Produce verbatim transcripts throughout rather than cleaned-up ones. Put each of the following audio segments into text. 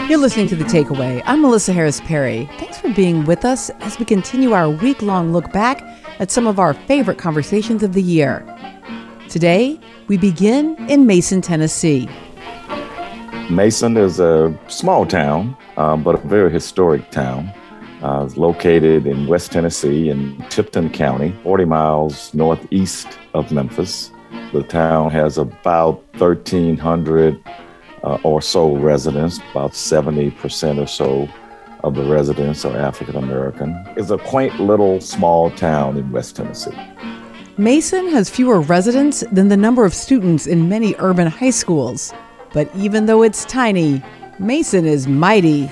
You're listening to The Takeaway. I'm Melissa Harris Perry. Thanks for being with us as we continue our week-long look back at some of our favorite conversations of the year. Today, we begin in Mason, Tennessee. Mason is a small town, uh, but a very historic town. Uh, it's located in West Tennessee in Tipton County, forty miles northeast of Memphis. The town has about thirteen hundred uh, or so residents, about seventy percent or so of the residents are African American. It's a quaint little small town in West Tennessee. Mason has fewer residents than the number of students in many urban high schools. But even though it's tiny, Mason is mighty.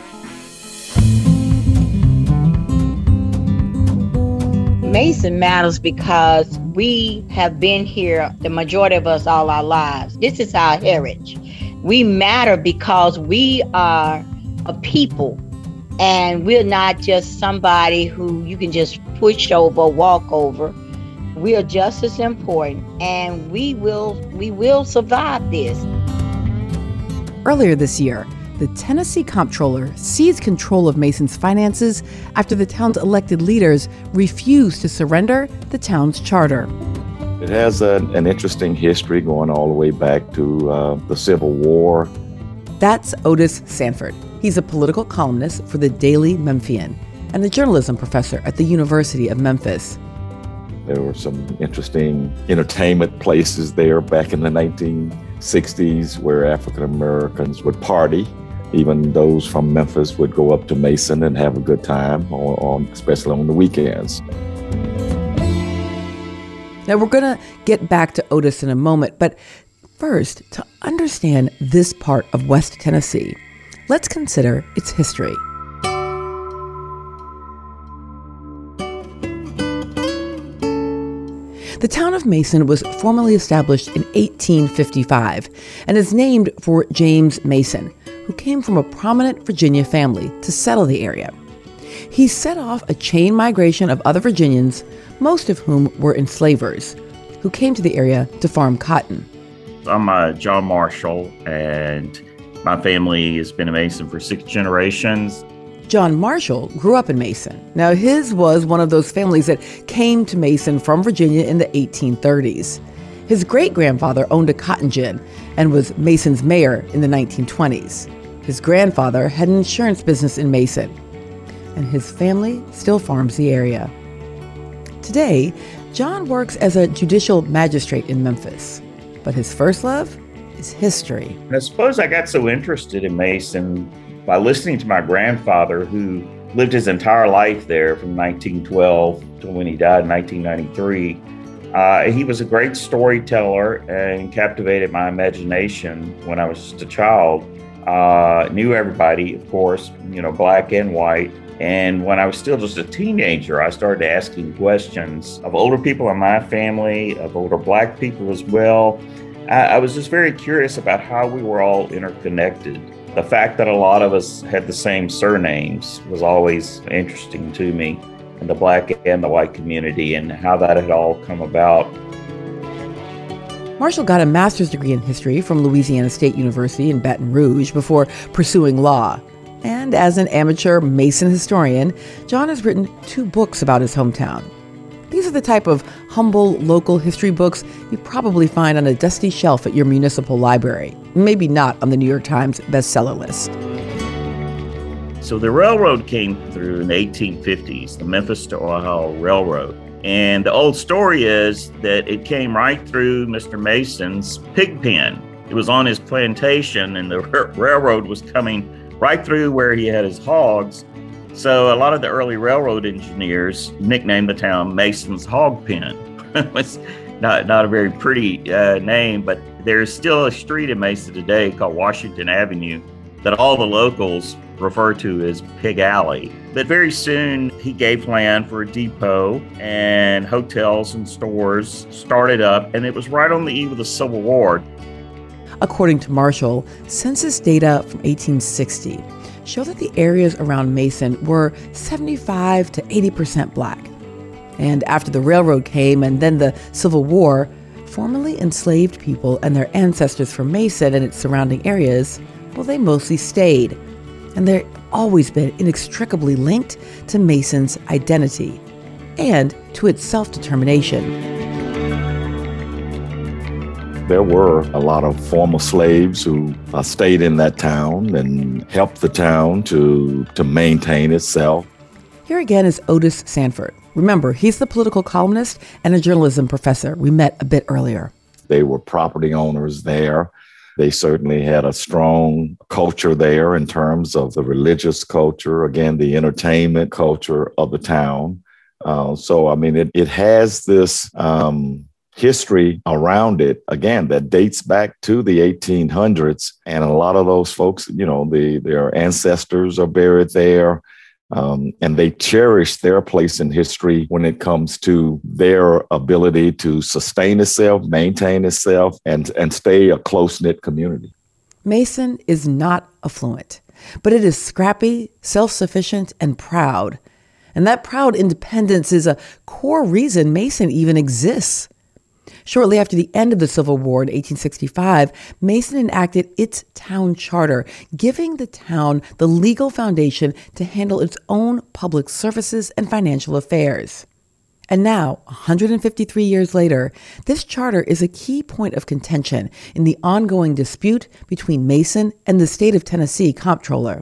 Mason matters because we have been here, the majority of us, all our lives. This is our heritage. We matter because we are a people, and we're not just somebody who you can just push over, walk over. We are just as important, and we will we will survive this. Earlier this year, the Tennessee Comptroller seized control of Mason's finances after the town's elected leaders refused to surrender the town's charter. It has a, an interesting history going all the way back to uh, the Civil War. That's Otis Sanford. He's a political columnist for the Daily Memphian and a journalism professor at the University of Memphis. There were some interesting entertainment places there back in the nineteen sixties where African Americans would party. Even those from Memphis would go up to Mason and have a good time, on, on, especially on the weekends. Now, we're going to get back to Otis in a moment, but first, to understand this part of West Tennessee, let's consider its history. The town of Mason was formally established in eighteen fifty-five and is named for James Mason, who came from a prominent Virginia family to settle the area. He set off a chain migration of other Virginians, most of whom were enslavers, who came to the area to farm cotton. I'm uh, John Marshall, and my family has been in Mason for six generations. John Marshall grew up in Mason. Now, his was one of those families that came to Mason from Virginia in the eighteen thirties. His great-grandfather owned a cotton gin and was Mason's mayor in the nineteen twenties. His grandfather had an insurance business in Mason, and his family still farms the area. Today, John works as a judicial magistrate in Memphis, but his first love is history. I suppose I got so interested in Mason by listening to my grandfather, who lived his entire life there from nineteen twelve to when he died in nineteen ninety-three. Uh, he was a great storyteller and captivated my imagination when I was just a child. Uh, knew everybody, of course, you know, black and white. And when I was still just a teenager, I started asking questions of older people in my family, of older black people as well. I, I was just very curious about how we were all interconnected. The fact that a lot of us had the same surnames was always interesting to me, in the black and the white community, and how that had all come about. Marshall got a master's degree in history from Louisiana State University in Baton Rouge before pursuing law. And as an amateur Mason historian, John has written two books about his hometown. These are the type of humble local history books you probably find on a dusty shelf at your municipal library, maybe not on the New York Times bestseller list. So the railroad came through in the eighteen fifties, the Memphis to Ohio Railroad. And the old story is that it came right through Mister Mason's pig pen. It was on his plantation, and the r- railroad was coming right through where he had his hogs. So a lot of the early railroad engineers nicknamed the town Mason's Hog Pen. It's not, not a very pretty uh, name, but there's still a street in Mason today called Washington Avenue that all the locals refer to as Pig Alley. But very soon he gave land for a depot, and hotels and stores started up, and it was right on the eve of the Civil War. According to Marshall, census data from eighteen sixty show that the areas around Mason were seventy-five to eighty percent black. And after the railroad came and then the Civil War, formerly enslaved people and their ancestors from Mason and its surrounding areas, well, they mostly stayed. and they've always been inextricably linked to Mason's identity and to its self-determination. There were a lot of former slaves who uh, stayed in that town and helped the town to, to maintain itself. Here again is Otis Sanford. Remember, he's the political columnist and a journalism professor we met a bit earlier. They were property owners there. They certainly had a strong culture there in terms of the religious culture, again, the entertainment culture of the town. Uh, so, I mean, it, it has this um, history around it, again, that dates back to the eighteen hundreds. And a lot of those folks, you know, the, their ancestors are buried there. Um, and they cherish their place in history when it comes to their ability to sustain itself, maintain itself, and, and stay a close-knit community. Mason is not affluent, but it is scrappy, self-sufficient, and proud. And that proud independence is a core reason Mason even exists. Shortly after the end of the Civil War in eighteen sixty-five, Mason enacted its town charter, giving the town the legal foundation to handle its own public services and financial affairs. And now, one hundred fifty-three years later, this charter is a key point of contention in the ongoing dispute between Mason and the state of Tennessee comptroller.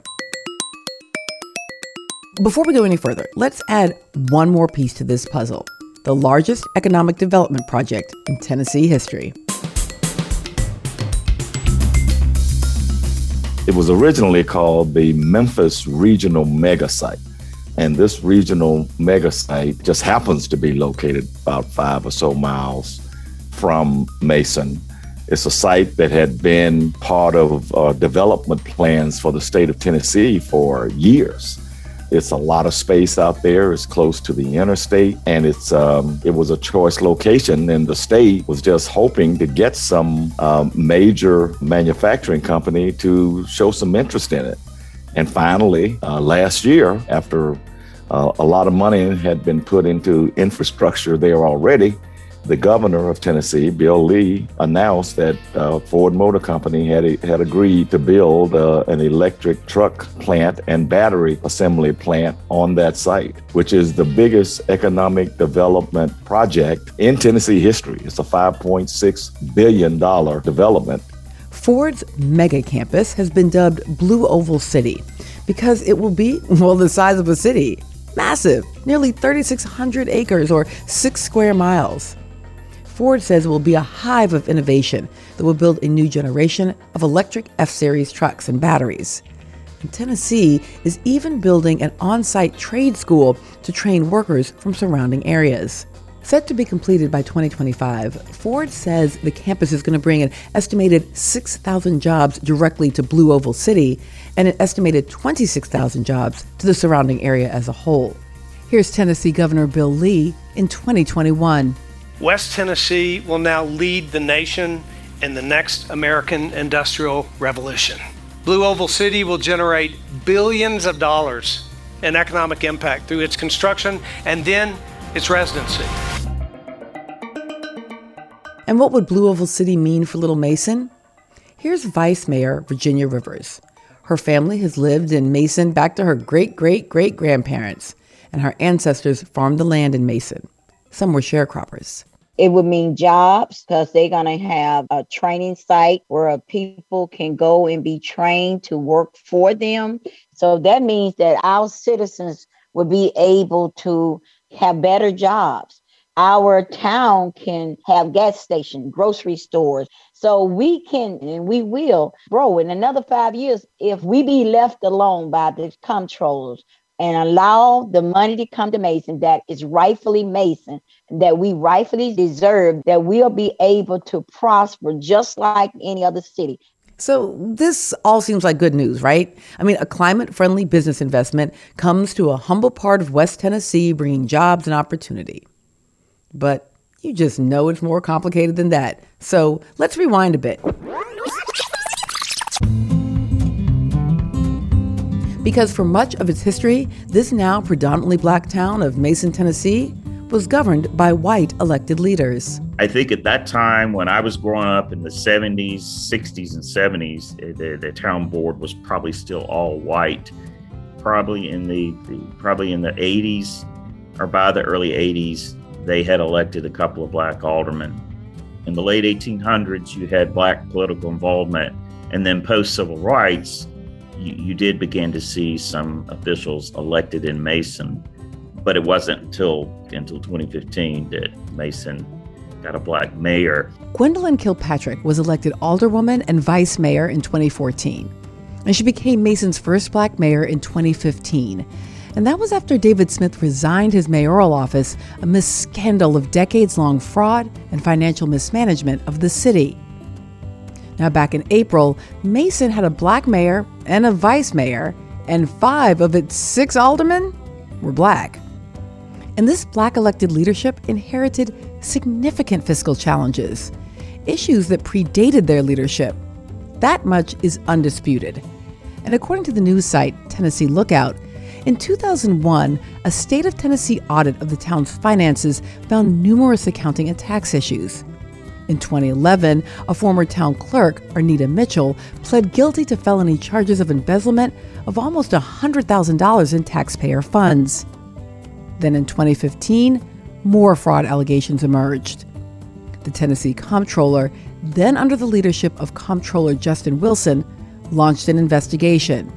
Before we go any further, let's add one more piece to this puzzle: the largest economic development project in Tennessee history. It was originally called the Memphis Regional Mega Site. And this regional mega site just happens to be located about five or so miles from Mason. It's a site that had been part of uh, development plans for the state of Tennessee for years. It's a lot of space out there. It's close to the interstate, and it's um, it was a choice location, and the state was just hoping to get some um, major manufacturing company to show some interest in it. And finally, uh, last year, after uh, a lot of money had been put into infrastructure there already, the governor of Tennessee, Bill Lee, announced that uh, Ford Motor Company had had agreed to build uh, an electric truck plant and battery assembly plant on that site, which is the biggest economic development project in Tennessee history. It's a five point six billion dollars development. Ford's mega campus has been dubbed Blue Oval City because it will be, well, the size of a city. Massive, nearly thirty-six hundred acres or six square miles. Ford says it will be a hive of innovation that will build a new generation of electric F-Series trucks and batteries. And Tennessee is even building an on-site trade school to train workers from surrounding areas. Set to be completed by twenty twenty-five, Ford says the campus is going to bring an estimated six thousand jobs directly to Blue Oval City and an estimated twenty-six thousand jobs to the surrounding area as a whole. Here's Tennessee Governor Bill Lee in twenty twenty-one. West Tennessee will now lead the nation in the next American industrial revolution. Blue Oval City will generate billions of dollars in economic impact through its construction and then its residency. And what would Blue Oval City mean for Little Mason? Here's Vice Mayor Virginia Rivers. Her family has lived in Mason back to her great-great-great-grandparents, and her ancestors farmed the land in Mason. Some were sharecroppers. It would mean jobs because they're going to have a training site where people can go and be trained to work for them. So that means that our citizens will be able to have better jobs. Our town can have gas stations, grocery stores. So we can and we will grow in another five years if we be left alone by the comptrollers and allow the money to come to Mason that is rightfully Mason, that we rightfully deserve, that we'll be able to prosper just like any other city. So this all seems like good news, right? I mean, a climate-friendly business investment comes to a humble part of West Tennessee, bringing jobs and opportunity. But you just know it's more complicated than that. So let's rewind a bit. Because for much of its history, this now predominantly black town of Mason, Tennessee, was governed by white elected leaders. I think at that time, when I was growing up in the seventies, sixties, and seventies, the, the town board was probably still all white. Probably in the, the probably in the eighties, or by the early eighties, they had elected a couple of black aldermen. In the late eighteen hundreds, you had black political involvement, and then post-civil rights, you, you did begin to see some officials elected in Mason, but it wasn't until until twenty fifteen that Mason got a black mayor. Gwendolyn Kilpatrick was elected alderwoman and vice mayor in twenty fourteen, and she became Mason's first black mayor in twenty fifteen. And that was after David Smith resigned his mayoral office amidst scandal of decades-long fraud and financial mismanagement of the city. Now, back in April, Mason had a black mayor and a vice mayor, and five of its six aldermen were black. And this black elected leadership inherited significant fiscal challenges, issues that predated their leadership. That much is undisputed. And according to the news site Tennessee Lookout, in two thousand one, a state of Tennessee audit of the town's finances found numerous accounting and tax issues. In twenty eleven, a former town clerk, Arnita Mitchell, pled guilty to felony charges of embezzlement of almost one hundred thousand dollars in taxpayer funds. Then in twenty fifteen, more fraud allegations emerged. The Tennessee Comptroller, then under the leadership of Comptroller Justin Wilson, launched an investigation.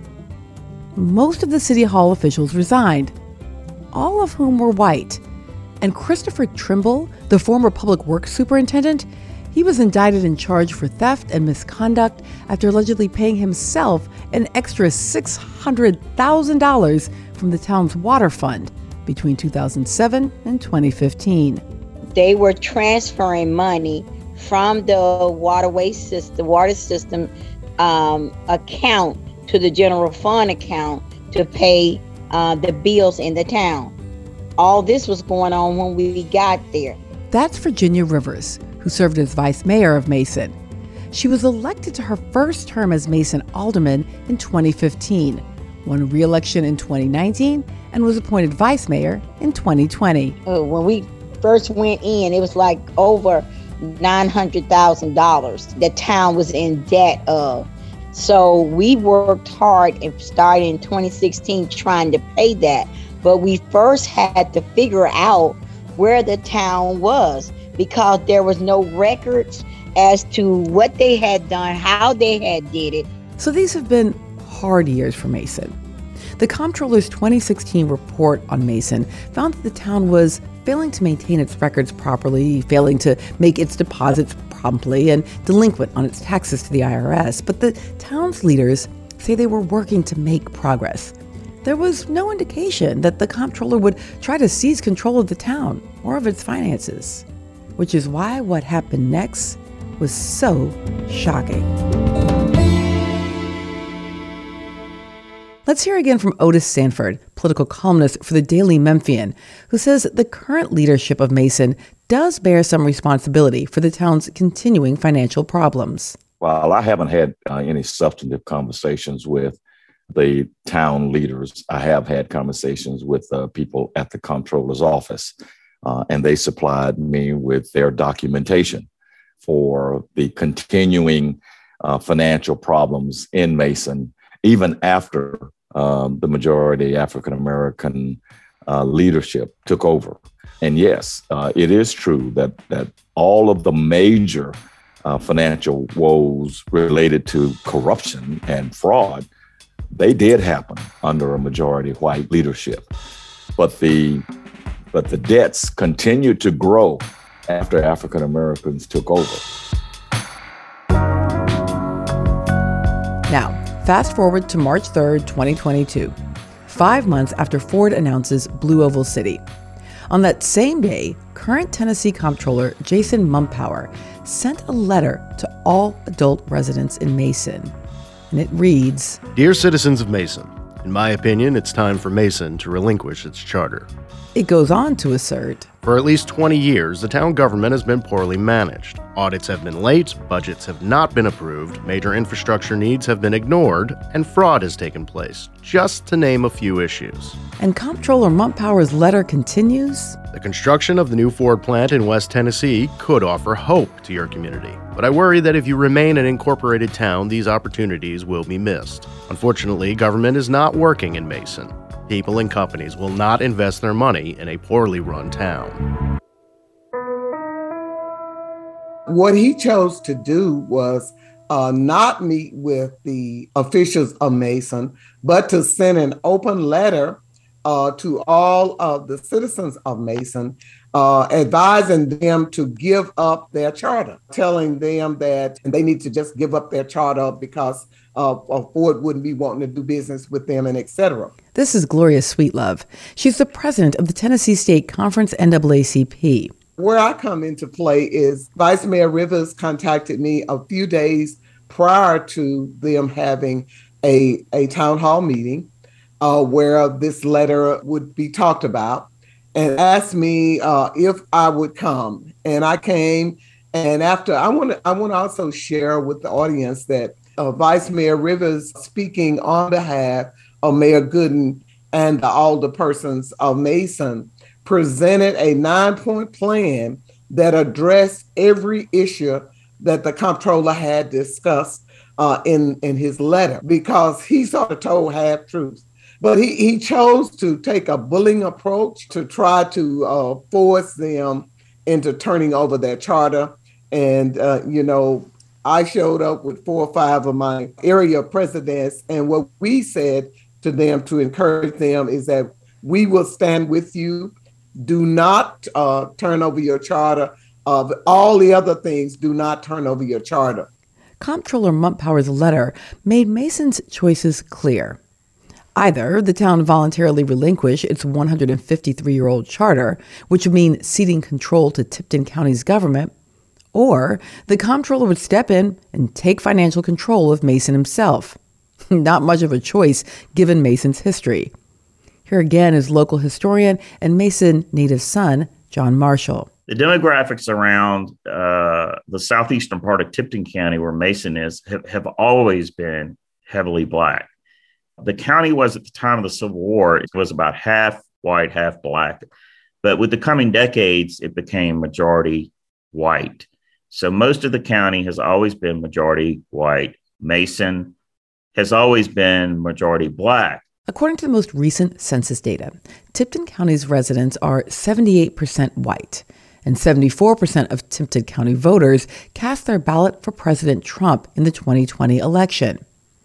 Most of the City Hall officials resigned, all of whom were white. And Christopher Trimble, the former public works superintendent, he was indicted and charged for theft and misconduct after allegedly paying himself an extra six hundred thousand dollars from the town's water fund between two thousand seven and twenty fifteen. They were transferring money from the waterway system, water system um, account to the general fund account to pay uh, the bills in the town. All this was going on when we got there. That's Virginia Rivers, who served as vice mayor of Mason. She was elected to her first term as Mason alderman in twenty fifteen, won re-election in twenty nineteen, and was appointed vice mayor in twenty twenty. Uh, when we first went in, it was like over nine hundred thousand dollars the town was in debt of. So we worked hard and started in twenty sixteen trying to pay that. But we first had to figure out where the town was because there was no records as to what they had done, how they had did it. So these have been hard years for Mason. The Comptroller's twenty sixteen report on Mason found that the town was failing to maintain its records properly, failing to make its deposits promptly, and delinquent on its taxes to the I R S. But the town's leaders say they were working to make progress. There was no indication that the Comptroller would try to seize control of the town or of its finances, which is why what happened next was so shocking. Let's hear again from Otis Sanford, political columnist for the Daily Memphian, who says the current leadership of Mason does bear some responsibility for the town's continuing financial problems. While I haven't had uh, any substantive conversations with the town leaders, I have had conversations with uh, people at the Comptroller's office, uh, and they supplied me with their documentation for the continuing uh, financial problems in Mason, even after um, the majority African-American uh, leadership took over. And yes, uh, it is true that that all of the major uh, financial woes related to corruption and fraud, they did happen under a majority white leadership. But the but the debts continued to grow after African Americans took over. Now, fast forward to March third, twenty twenty-two, five months after Ford announces Blue Oval City. On that same day, current Tennessee Comptroller Jason Mumpower sent a letter to all adult residents in Mason. And it reads, Dear citizens of Mason, in my opinion, it's time for Mason to relinquish its charter. It goes on to assert, For at least twenty years, the town government has been poorly managed. Audits have been late, budgets have not been approved, major infrastructure needs have been ignored, and fraud has taken place, just to name a few issues. And Comptroller Muntpower's letter continues. The construction of the new Ford plant in West Tennessee could offer hope to your community. But I worry that if you remain an incorporated town, these opportunities will be missed. Unfortunately, government is not working in Mason. People and companies will not invest their money in a poorly run town. What he chose to do was uh, not meet with the officials of Mason, but to send an open letter uh, to all of the citizens of Mason, uh, advising them to give up their charter, telling them that they need to just give up their charter because uh, Ford wouldn't be wanting to do business with them, and et cetera. This is Gloria Sweetlove. She's the president of the Tennessee State Conference N double A C P. Where I come into play is Vice Mayor Rivers contacted me a few days prior to them having a, a town hall meeting uh, where this letter would be talked about, and asked me uh, if I would come. And I came, and after, I want to I want to also share with the audience that uh, Vice Mayor Rivers, speaking on behalf of Mayor Gooden and the alderpersons of Mason, presented a nine-point plan that addressed every issue that the comptroller had discussed uh, in, in his letter, because he sort of told half-truths. But he, he chose to take a bullying approach to try to uh, force them into turning over their charter. And, uh, you know, I showed up with four or five of my area presidents, and what we said to them to encourage them is that we will stand with you. Do not uh, turn over your charter. Of all the other things, do not turn over your charter. Comptroller Muntpower's letter made Mason's choices clear. Either the town voluntarily relinquish its one hundred fifty-three-year-old charter, which would mean ceding control to Tipton County's government, or the comptroller would step in and take financial control of Mason himself. Not much of a choice given Mason's history. Here again is local historian and Mason native son, John Marshall. The demographics around uh, the southeastern part of Tipton County, where Mason is, have, have always been heavily Black. The county was, at the time of the Civil War, it was about half white, half Black. But with the coming decades, it became majority white. So most of the county has always been majority white. Mason has always been majority Black. According to the most recent census data, Tipton County's residents are seventy-eight percent white, and seventy-four percent of Tipton County voters cast their ballot for President Trump in the twenty twenty election.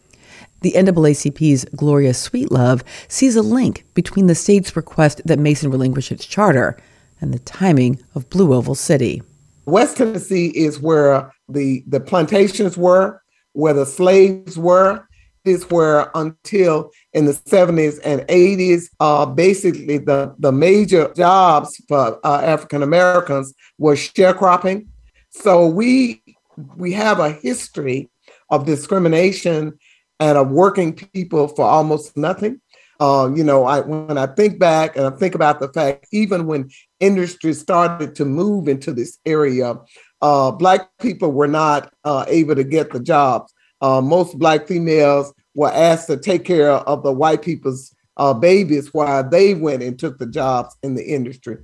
The N double A C P's Gloria Sweetlove sees a link between the state's request that Mason relinquish its charter and the timing of Blue Oval City. West Tennessee is where the, the plantations were, where the slaves were. Is where until in the seventies and eighties, uh, basically the, the major jobs for uh, African Americans were sharecropping. So we we have a history of discrimination and of working people for almost nothing. Uh, you know, I, when I think back and I think about the fact, even when industry started to move into this area, uh, Black people were not uh, able to get the jobs. Uh, most Black females were asked to take care of the white people's uh, babies while they went and took the jobs in the industry.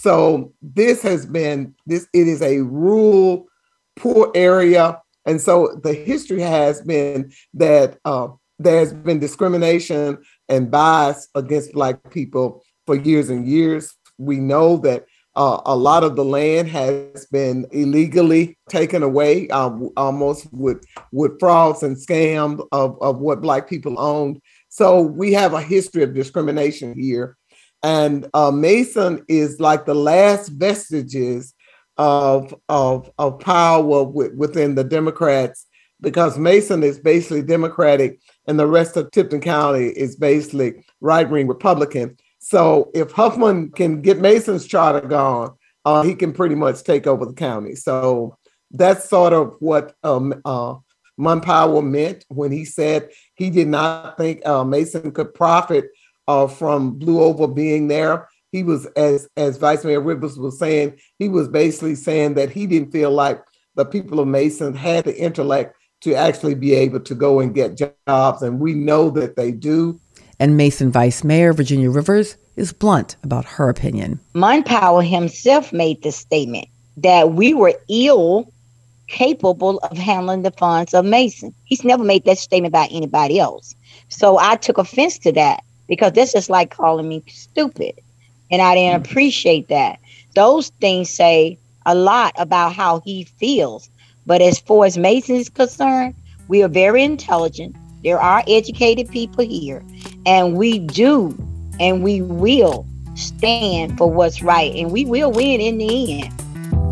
So this has been, this it is a rural, poor area. And so the history has been that uh, there's been discrimination and bias against Black people for years and years. We know that Uh, a lot of the land has been illegally taken away, uh, almost with, with frauds and scams of, of what Black people owned. So we have a history of discrimination here. And uh, Mason is like the last vestiges of, of, of power w- within the Democrats, because Mason is basically Democratic and the rest of Tipton County is basically right-wing Republican. So if Huffman can get Mason's charter gone, uh, he can pretty much take over the county. So that's sort of what um, uh, Muntpower meant when he said he did not think uh, Mason could profit uh, from Blue Oval being there. he was, as, as Vice Mayor Rivers was saying, he was basically saying that he didn't feel like the people of Mason had the intellect to actually be able to go and get jobs. And we know that they do. And Mason Vice Mayor Virginia Rivers is blunt about her opinion. Mumpower himself made the statement that we were ill capable of handling the funds of Mason. He's never made that statement about anybody else. So I took offense to that because that's just like calling me stupid. And I didn't appreciate that. Those things say a lot about how he feels. But as far as Mason is concerned, we are very intelligent. There are educated people here. And we do and we will stand for what's right. And we will win in the end.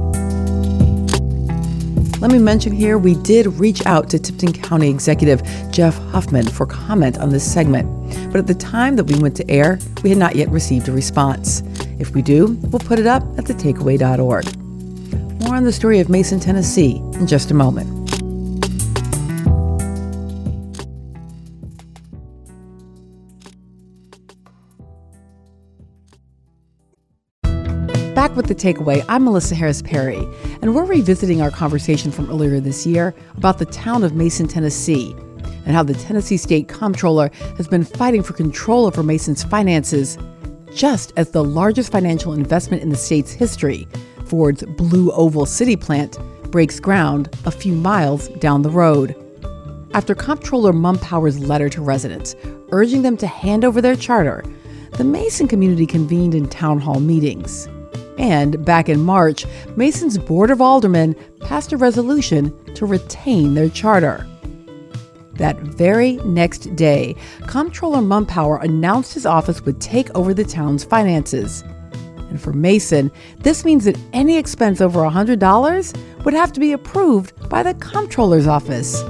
Let me mention here, we did reach out to Tipton County Executive Jeff Huffman for comment on this segment. But at the time that we went to air, we had not yet received a response. If we do, we'll put it up at the takeaway dot org. More on the story of Mason, Tennessee in just a moment. Back with the takeaway, I'm Melissa Harris Perry, and we're revisiting our conversation from earlier this year about the town of Mason, Tennessee, and how the Tennessee State Comptroller has been fighting for control over Mason's finances, just as the largest financial investment in the state's history, Ford's Blue Oval City plant, breaks ground a few miles down the road. After Comptroller Mumpower's letter to residents urging them to hand over their charter, the Mason community convened in town hall meetings. And back in March, Mason's Board of Aldermen passed a resolution to retain their charter. That very next day, Comptroller Mumpower announced his office would take over the town's finances. And for Mason, this means that any expense over one hundred dollars would have to be approved by the Comptroller's office.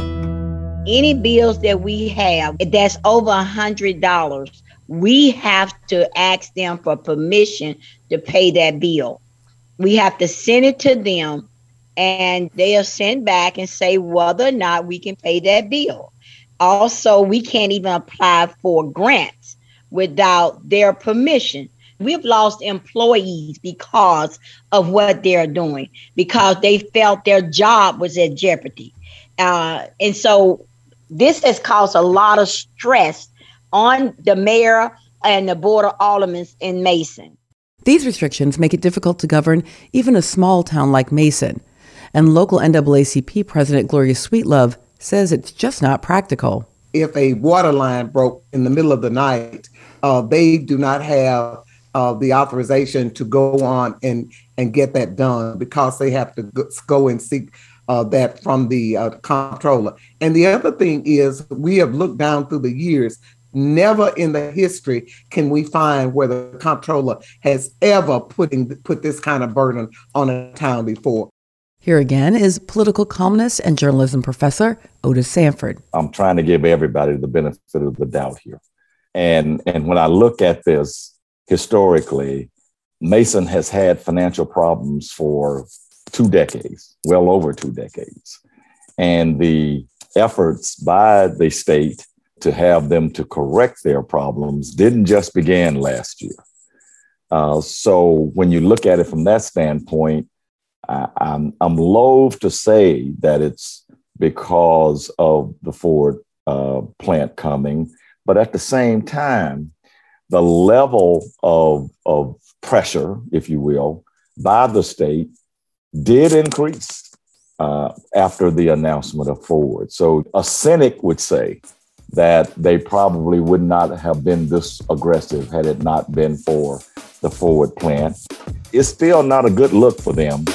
Any bills that we have that's over one hundred dollars, we have to ask them for permission to pay that bill. We have to send it to them, and they'll send back and say whether or not we can pay that bill. Also, we can't even apply for grants without their permission. We've lost employees because of what they're doing, because they felt their job was at jeopardy. Uh, and so this has caused a lot of stress on the mayor and the Board of Aldermen in Mason. These restrictions make it difficult to govern even a small town like Mason. And local N double A C P President Gloria Sweetlove says it's just not practical. If a water line broke in the middle of the night, uh, they do not have uh, the authorization to go on and, and get that done because they have to go and seek uh, that from the uh, comptroller. And the other thing is we have looked down through the years. Never in the history can we find where the comptroller has ever putting, put this kind of burden on a town before. Here again is political columnist and journalism professor Otis Sanford. I'm trying to give everybody the benefit of the doubt here. And, and when I look at this historically, Mason has had financial problems for two decades, well over two decades. And the efforts by the state to have them to correct their problems didn't just begin last year. Uh, so when you look at it from that standpoint, I, I'm, I'm loath to say that it's because of the Ford uh, plant coming, but at the same time, the level of, of pressure, if you will, by the state did increase uh, after the announcement of Ford. So a cynic would say that they probably would not have been this aggressive had it not been for the Ford plant. It's still not a good look for them.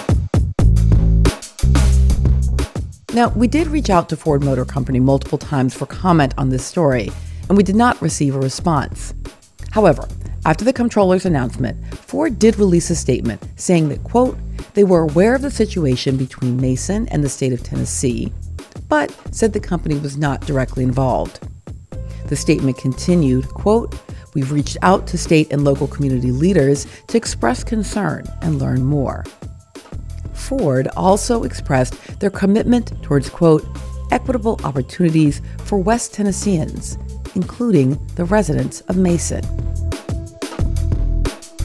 Now, we did reach out to Ford Motor Company multiple times for comment on this story, and we did not receive a response. However, after the comptroller's announcement, Ford did release a statement saying that, quote, they were aware of the situation between Mason and the state of Tennessee, but said the company was not directly involved. The statement continued, quote, we've reached out to state and local community leaders to express concern and learn more. Ford also expressed their commitment towards, quote, equitable opportunities for West Tennesseans, including the residents of Mason.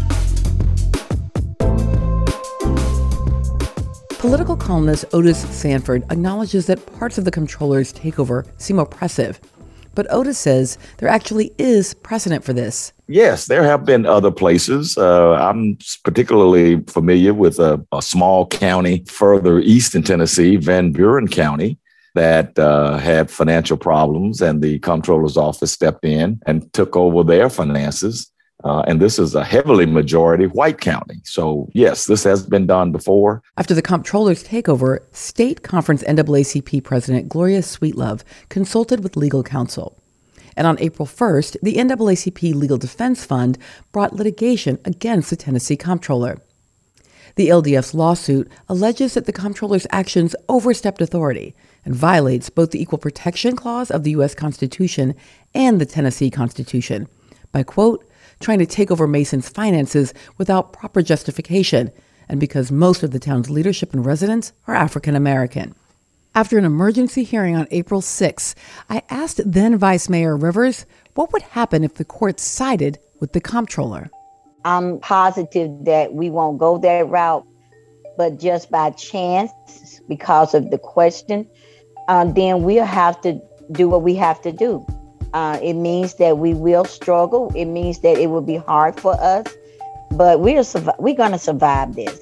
Political columnist Otis Sanford acknowledges that parts of the comptroller's takeover seem oppressive. But Otis says there actually is precedent for this. Yes, there have been other places. Uh, I'm particularly familiar with a, a small county further east in Tennessee, Van Buren County, that uh, had financial problems, and the comptroller's office stepped in and took over their finances. Uh, and this is a heavily majority white county. So, yes, this has been done before. After the comptroller's takeover, State Conference N double A C P President Gloria Sweetlove consulted with legal counsel. And on April first, the N double A C P Legal Defense Fund brought litigation against the Tennessee comptroller. The L D F's lawsuit alleges that the comptroller's actions overstepped authority and violates both the Equal Protection Clause of the U S Constitution and the Tennessee Constitution by, quote, trying to take over Mason's finances without proper justification, and because most of the town's leadership and residents are African American. After an emergency hearing on April sixth, I asked then Vice Mayor Rivers what would happen if the court sided with the comptroller. I'm positive that we won't go that route, but just by chance, because of the question, uh, then we'll have to do what we have to do. Uh, it means that we will struggle. It means that it will be hard for us, but we're we're going to survive this.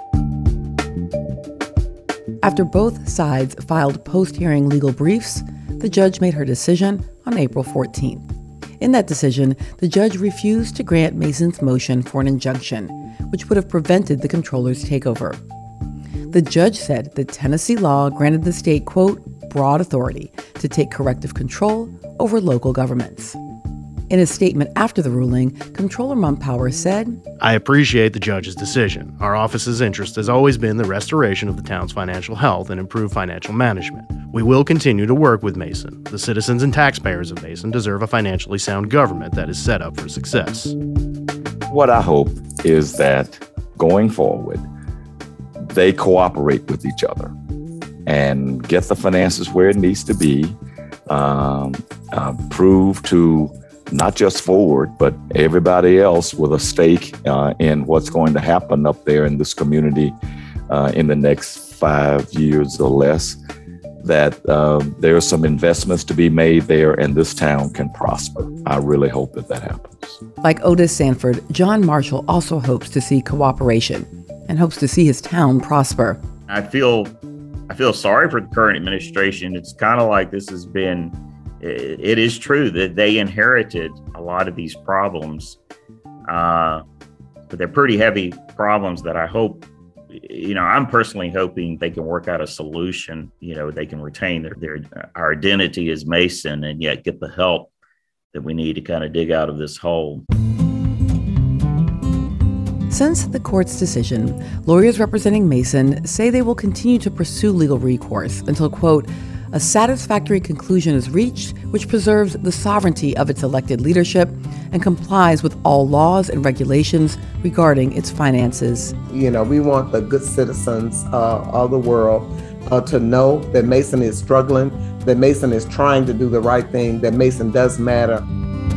After both sides filed post-hearing legal briefs, the judge made her decision on April fourteenth. In that decision, the judge refused to grant Mason's motion for an injunction, which would have prevented the comptroller's takeover. The judge said that Tennessee law granted the state, quote, broad authority to take corrective control over local governments. In a statement after the ruling, Comptroller Mumpower said, I appreciate the judge's decision. Our office's interest has always been the restoration of the town's financial health and improved financial management. We will continue to work with Mason. The citizens and taxpayers of Mason deserve a financially sound government that is set up for success. What I hope is that going forward, they cooperate with each other and get the finances where it needs to be, um, uh, prove to not just Ford, but everybody else with a stake uh, in what's going to happen up there in this community uh, in the next five years or less, that uh, there are some investments to be made there and this town can prosper. I really hope that that happens. Like Otis Sanford, John Marshall also hopes to see cooperation and hopes to see his town prosper. I feel I feel sorry for the current administration. It's kind of like this has been, it, it is true that they inherited a lot of these problems, uh, but they're pretty heavy problems that I hope, you know, I'm personally hoping they can work out a solution. You know, they can retain their, their our identity as Mason and yet get the help that we need to kind of dig out of this hole. Since the court's decision, lawyers representing Mason say they will continue to pursue legal recourse until, quote, a satisfactory conclusion is reached which preserves the sovereignty of its elected leadership and complies with all laws and regulations regarding its finances. You know, we want the good citizens uh, of the world uh, to know that Mason is struggling, that Mason is trying to do the right thing, that Mason does matter.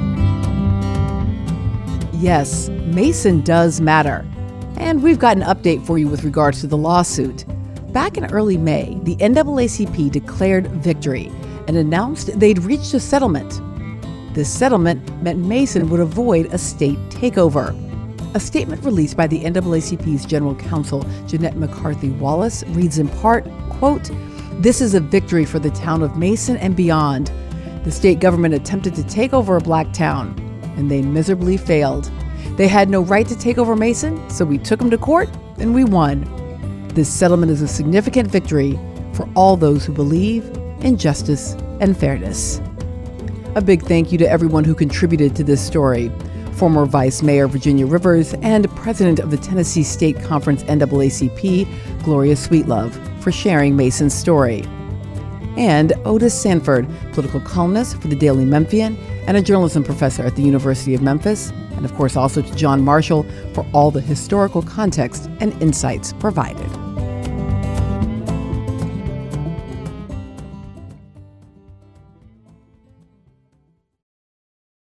Yes, Mason does matter. And we've got an update for you with regards to the lawsuit. Back in early May, the N double A C P declared victory and announced they'd reached a settlement. This settlement meant Mason would avoid a state takeover. A statement released by the N double A C P's General Counsel, Jeanette McCarthy Wallace, reads in part, quote, this is a victory for the town of Mason and beyond. The state government attempted to take over a black town, and they miserably failed. They had no right to take over Mason, so we took them to court and we won. This settlement is a significant victory for all those who believe in justice and fairness. A big thank you to everyone who contributed to this story. Former Vice Mayor Virginia Rivers and President of the Tennessee State Conference N double A C P, Gloria Sweetlove, for sharing Mason's story. And Otis Sanford, political columnist for the Daily Memphian and a journalism professor at the University of Memphis, and of course also to John Marshall for all the historical context and insights provided.